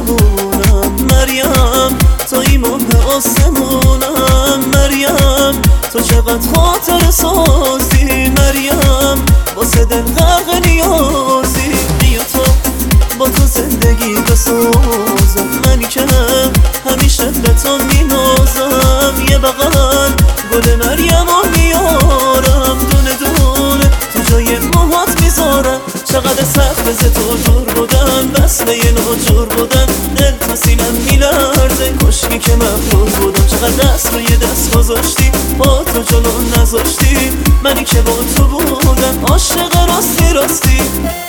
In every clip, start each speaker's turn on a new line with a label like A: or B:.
A: شبونم مریم، توی ماه آسمونم مریم، تو چقدر خاطر سازی مریم، واسه دل غرق نیازی. بیا تو با تو زندگی بسازم، منی که همیشه به تو مینازم. یه بغل گل مریم و میارم، دونه دونه تو جای موهات میذارم. چقدر سخت ز تو دور بودن، وصله ناجور بودن، دل تو سینم میلرزه کشکی که مغرور بودم. چقدر دست روی دست گذاشتی، با تو جلو نذاشتی، منی که با تو بودم عاشق راستی راستی.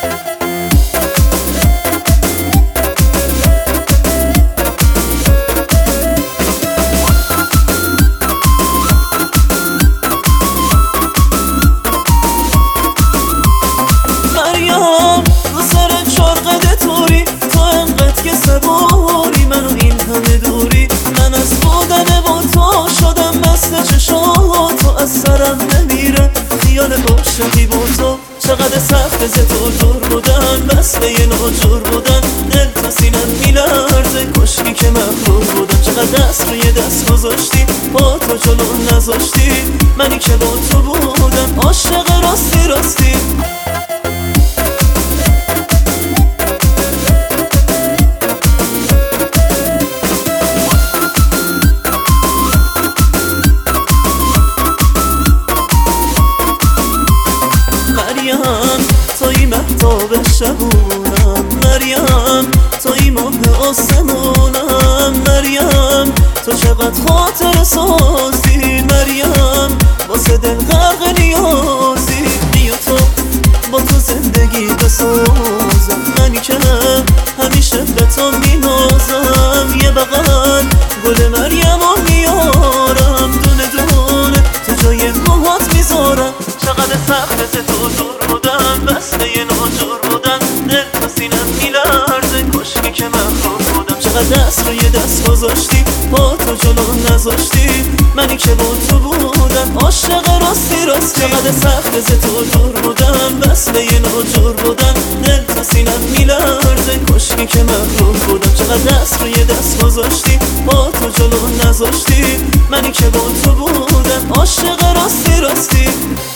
A: رو سر چرقد توری، تو انقدر که صبوری، منو این همه دوری. من از بودن با تو شدم مثل چشات، تو از سرم نمیره خیال عاشقی با تو. چقدر سخت ز تو دور بودن، وصله ناجور بودن، دل تو سینم میلرزه کشکی که مغرور بودم. چقدر دست روی دست گذاشتی، با تو جلو نذاشتی، منی که با تو بودم عاشق راستی راستی. توی مهتاب شبونم مریم، توی ماه آسمونم مریم، تو چقدر خاطر سازی مریم، واسه دل غرق نیازی. بیا تو با تو زندگی بسازم، منی که همیشه به تو مینازم. یه بغل گل مریم و میارم، دونه دونه تو جای موهات میذارم. چقدر سخت ز تو دور بودن، وصله ناجور بودن، دل تو سینم میلرزه کشکی که مغرور بودم. چقدر دست روی دست گذاشتی، با تو جلو نذاشتی، منی که با تو بودم عاشق راستی راستی. چقدر سخت ز تو دور بودن، وصله ناجور بودن، دل تو سینم میلرزه کشکی که مغرور بودم. چقدر دست روی دست گذاشتی، با تو جلو نذاشتی، منی که با تو بودم عاشق راستی راستی.